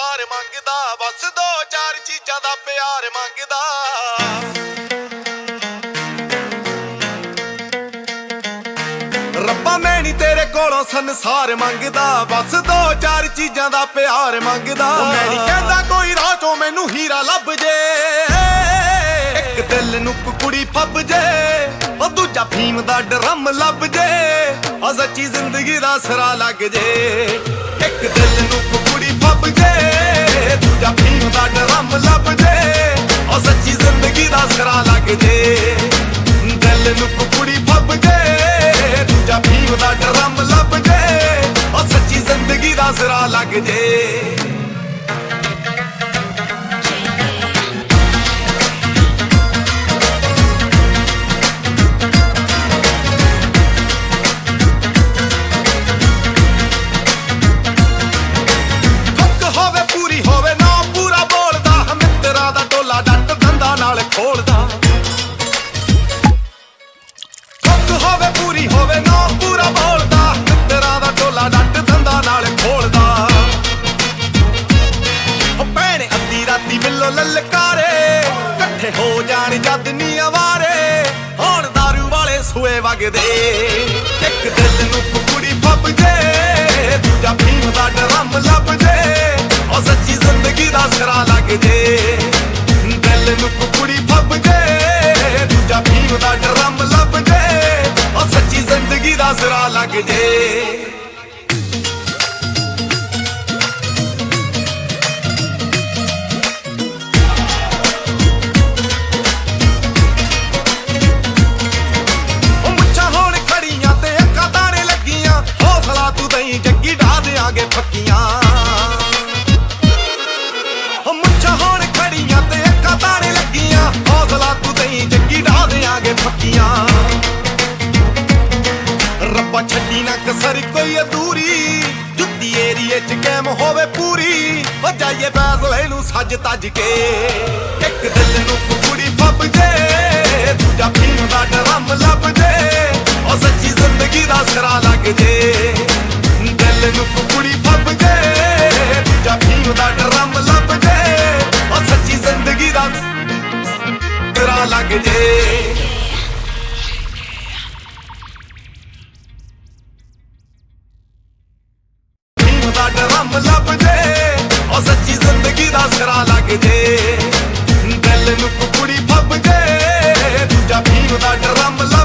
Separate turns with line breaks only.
ਹਾਰ ਮੰਗਦਾ, ਬਸ ਦੋ ਚਾਰ ਚੀਜ਼ਾਂ ਦਾ ਪਿਆਰ ਮੰਗਦਾ। ਰੱਬਾ ਮੈਂ ਨੀ ਤੇਰੇ ਕੋਲੋਂ ਸੰਸਾਰ ਮੰਗਦਾ, ਬਸ ਦੋ ਚਾਰ ਚੀਜ਼ਾਂ ਦਾ ਪਿਆਰ ਮੰਗਦਾ। ਮੈਂ ਨੀ ਕਹਿੰਦਾ ਕੋਈ ਰਾਹ ਚੋਂ ਮੈਨੂੰ ਹੀਰਾ ਲੱਭ ਜੇ, ਇੱਕ ਦਿਲ ਨੂੰ ਕੁੜੀ ਫੱਬ ਜੇ, ਉਹ ਦੂਜਾ ਫੀਮ ਦਾ ਡਰਮ ਲੱਭ ਜੇ, ਆ ਸੱਚੀ ਜ਼ਿੰਦਗੀ ਦਾ ਸਰਾ ਲੱਗ ਜੇ। ਇੱਕ ਦਿਲ ਨੂੰ ਕੁੜੀ ਫੱਬ ਜੇ, ਦੂਜਾ ਫੀਮ ਦਾ ਡਰਮ ਲੱਭ ਜੇ, ਆ ਸੱਚੀ ਜ਼ਿੰਦਗੀ ਦਾ ਸਰਾ ਲੱਗ ਜੇ। ਦਿਲ ਨੂੰ ਕੁੜੀ ਫੱਬ ਜੇ, ਦੂਜਾ ਫੀਮ ਦਾ ਡਰਮ ਲੱਭ ਜੇ, ਆ ਸੱਚੀ ਜ਼ਿੰਦਗੀ ਦਾ ਸਰਾ ਲੱਗ ਜੇ। ਲਲਕਾਰੇ ਇਕੱਠੇ ਹੋ ਜਾਣ ਜਦ ਨੀ ਆਵਾਰੇ, ਹੁਣ ਦਾਰੂ ਵਾਲੇ ਸੂਏ ਵਗਦੇ। ਇੱਕ ਦਿਲ ਨੂੰ ਕੁੜੀ ਫੱਬ ਜੇ, ਦੂਜਾ ਫੀਮ ਦਾ ਡਰਮ ਲੱਭ ਜੇ, ਉਹ ਸੱਚੀ ਜ਼ਿੰਦਗੀ ਦਾ ਸਰਾ ਲੱਗ ਜੇ। ਦਿਲ ਨੂੰ ਕੁੜੀ ਫੱਬ ਜੇ, ਦੂਜਾ ਫੀਮ ਦਾ ਡਰਮ ਲੱਭ ਜੇ, ਉਹ ਸੱਚੀ ਜ਼ਿੰਦਗੀ ਦਾ ਸਰਾ ਲੱਗ ਜੇ। ਜੱਗੀ ਢਾ ਦਿਆਂਗੇ ਪੱਕੀਆਂ, ਮੁੱਛਾਂ ਹੁਣ ਖੜੀਆਂ ਤੇ ਅੱਖਾਂ ਤਾਣੇ ਲੱਗੀਆਂ, ਹੌਸਲਾ ਤੂੰ ਦਈ ਜੱਗੀ ਢਾ ਦਿਆਂਗੇ ਪੱਕੀਆਂ। ਰੱਬਾ ਛੱਡੀ ਨਾ ਕਸਰ ਕੋਈ ਅਧੂਰੀ, ਜੁੱਤੀ ਏਰੀਏ ਚ ਕੈਮ ਹੋਵੇ ਪੂਰੀ, ਹੋ ਜਾਈਏ ਫੈਸਲੇ ਨੂੰ ਸੱਜ ਤੱਜ ਕੇ। ਇੱਕ ਦਿਲ ਨੂੰ ਕੁੜੀ ਫੱਬ ਜੇ, ਦੂਜਾ ਫੀਮ ਦਾ ਡਰਮ ਲੱਭ ਜੇ, ਉਹ ਸੱਚੀ ਜ਼ਿੰਦਗੀ ਦਾ ਸਰਾ ਲੱਗ ਜੇ। ਦਿਲ ਨੂੰ ਕੁੜੀ ਫੱਬ ਜੇ, ਦੂਜਾ ਫੀਮ ਦਾ ਡਰਮ ਲੱਭ ਜੇ, ਉਹ ਸੱਚੀ ਜ਼ਿੰਦਗੀ ਦਾ ਸਰਾ ਲੱਗ ਜੇ। ਫੀਮ ਦਾ ਡਰਮ ਲੱਭ ਜੇ, ਉਹ ਸੱਚੀ ਜ਼ਿੰਦਗੀ ਦਾ ਸਰਾ ਲੱਗ ਜੇ। ਦਿਲ ਨੂੰ ਕੁੜੀ ਫੱਬ ਜੇ, ਦੂਜਾ ਫੀਮ ਦਾ ਡਰਮ